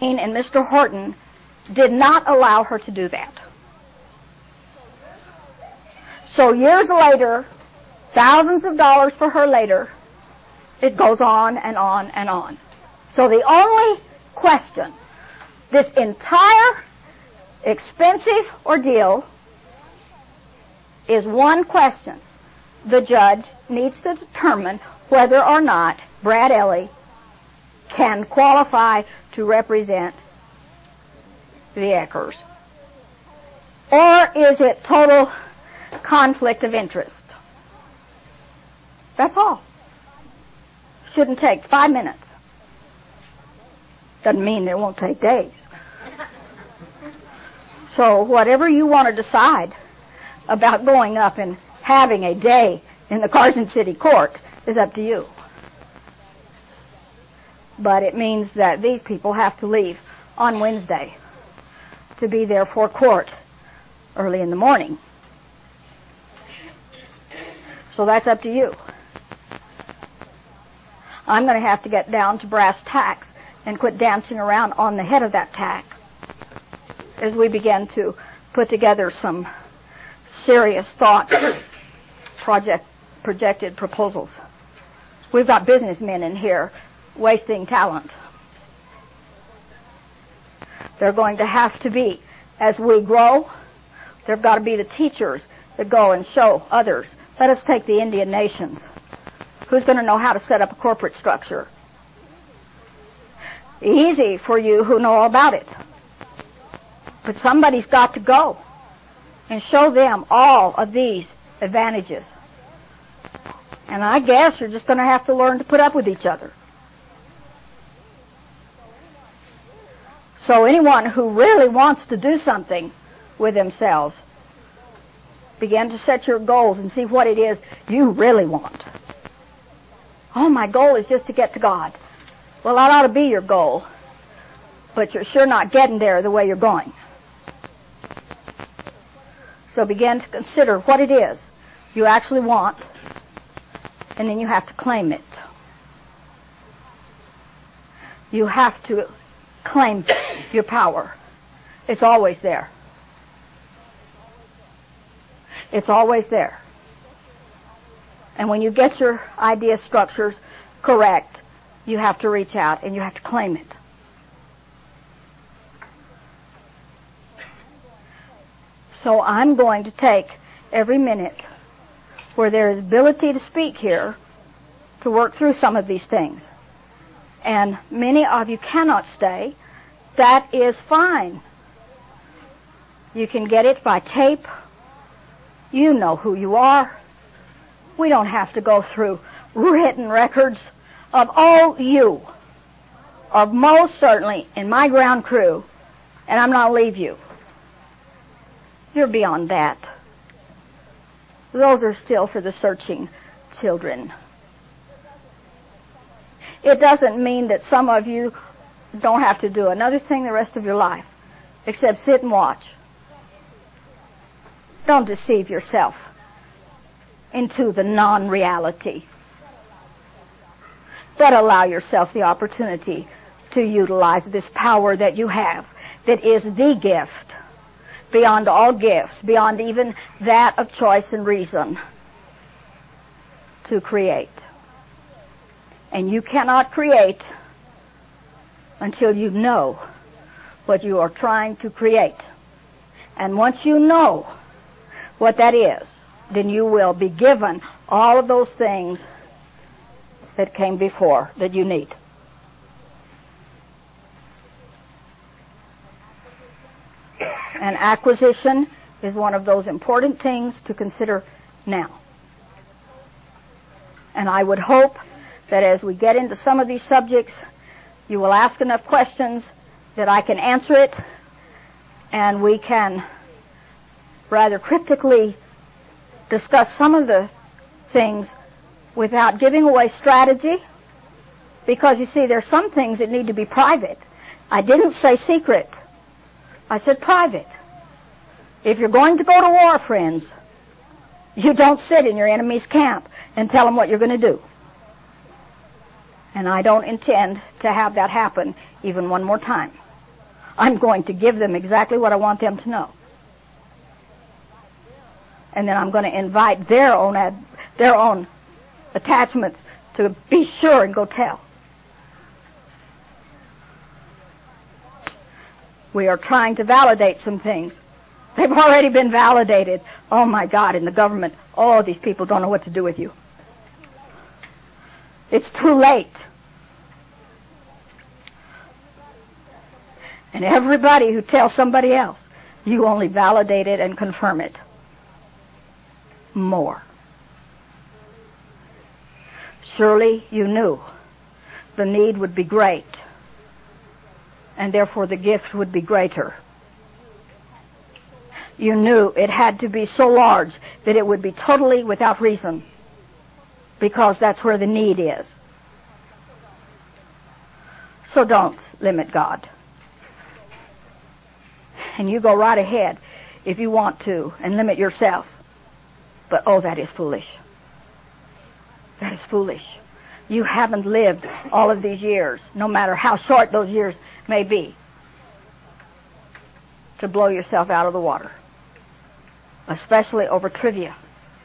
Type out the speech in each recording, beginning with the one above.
and Mr. Horton did not allow her to do that. So years later, thousands of dollars for her later, it goes on and on and on. So the only question, this entire expensive ordeal, is one question. The judge needs to determine whether or not Brad Ellie can qualify to represent the Eckers. Or is it total conflict of interest? That's all. Shouldn't take 5 minutes. Doesn't mean it won't take days. So whatever you want to decide about going up and having a day in the Carson City Court is up to you. But it means that these people have to leave on Wednesday to be there for court early in the morning. So that's up to you. I'm going to have to get down to brass tacks and quit dancing around on the head of that tack as we begin to put together some serious thought projected proposals. We've got businessmen in here wasting talent. They're going to have to be, as we grow, there've got to be the teachers that go and show others. Let us take the Indian nations. Who's going to know how to set up a corporate structure? Easy for you who know all about it. But somebody's got to go and show them all of these advantages. And I guess you're just going to have to learn to put up with each other. So anyone who really wants to do something with themselves, begin to set your goals and see what it is you really want. Oh, my goal is just to get to God. Well, that ought to be your goal. But you're sure not getting there the way you're going. So begin to consider what it is you actually want, and then you have to claim it. You have to claim your power. It's always there. It's always there. And when you get your idea structures correct, you have to reach out and you have to claim it. So I'm going to take every minute where there is ability to speak here to work through some of these things. And many of you cannot stay. That is fine. You can get it by tape. You know who you are. We don't have to go through written records of all you, or most certainly in my ground crew, and I'm not going to leave you. You're beyond that. Those are still for the searching children. It doesn't mean that some of you don't have to do another thing the rest of your life, except sit and watch. Don't deceive yourself into the non-reality. But allow yourself the opportunity to utilize this power that you have, that is the gift, beyond all gifts, beyond even that of choice and reason, to create. And you cannot create until you know what you are trying to create. And once you know what that is, then you will be given all of those things that came before that you need. And acquisition is one of those important things to consider now. And I would hope that as we get into some of these subjects, you will ask enough questions that I can answer it, and we can rather cryptically discuss some of the things without giving away strategy, because you see, there's some things that need to be private. I didn't say secret. I said private. If you're going to go to war, friends, you don't sit in your enemy's camp and tell them what you're going to do. And I don't intend to have that happen even one more time. I'm going to give them exactly what I want them to know. And then I'm going to invite their own attachments to be sure and go tell. We are trying to validate some things. They've already been validated. Oh my God, in the government, oh, these people don't know what to do with you. It's too late. And everybody who tells somebody else, you only validate it and confirm it more. Surely you knew the need would be great, and therefore the gift would be greater. You knew it had to be so large that it would be totally without reason, because that's where the need is. So don't limit God. And you go right ahead if you want to and limit yourself. But oh, that is foolish. That is foolish. You haven't lived all of these years, no matter how short those years may be, to blow yourself out of the water. Especially over trivia.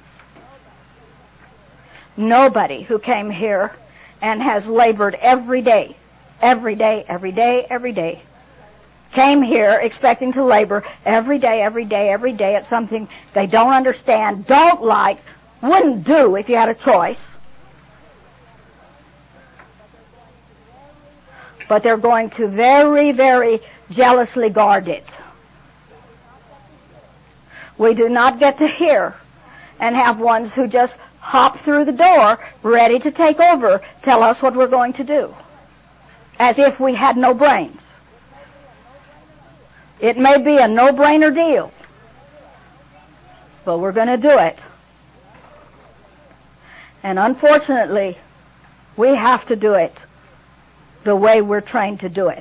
Nobody who came here and has labored every day, came here expecting to labor every day at something they don't understand, don't like, wouldn't do if you had a choice. But they're going to very, very jealously guard it. We do not get to hear and have ones who just hop through the door ready to take over tell us what we're going to do, as if we had no brains. It may be a no-brainer deal, but we're going to do it. And unfortunately, we have to do it the way we're trained to do it.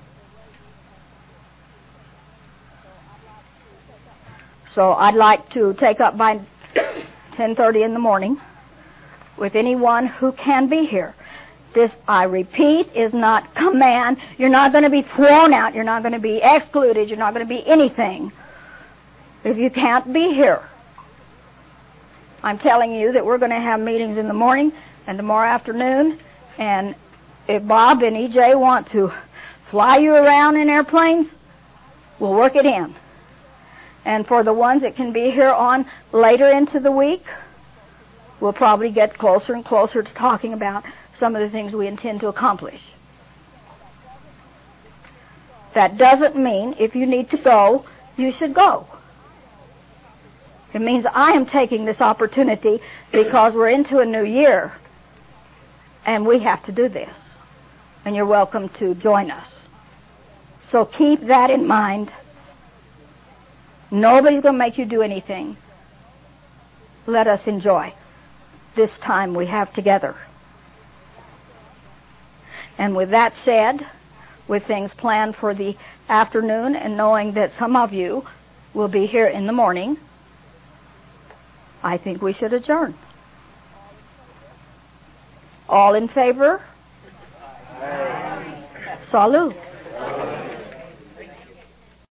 So I'd like to take up by 10:30 in the morning with anyone who can be here. This, I repeat, is not command. You're not going to be thrown out. You're not going to be excluded. You're not going to be anything if you can't be here. I'm telling you that we're going to have meetings in the morning and tomorrow afternoon. And if Bob and EJ want to fly you around in airplanes, we'll work it in. And for the ones that can be here on later into the week, we'll probably get closer and closer to talking about some of the things we intend to accomplish. That doesn't mean if you need to go, you should go. It means I am taking this opportunity because we're into a new year and we have to do this. And you're welcome to join us. So keep that in mind. Nobody's going to make you do anything. Let us enjoy this time we have together. And with that said, with things planned for the afternoon and knowing that some of you will be here in the morning, I think we should adjourn. All in favor? Aye. Salud.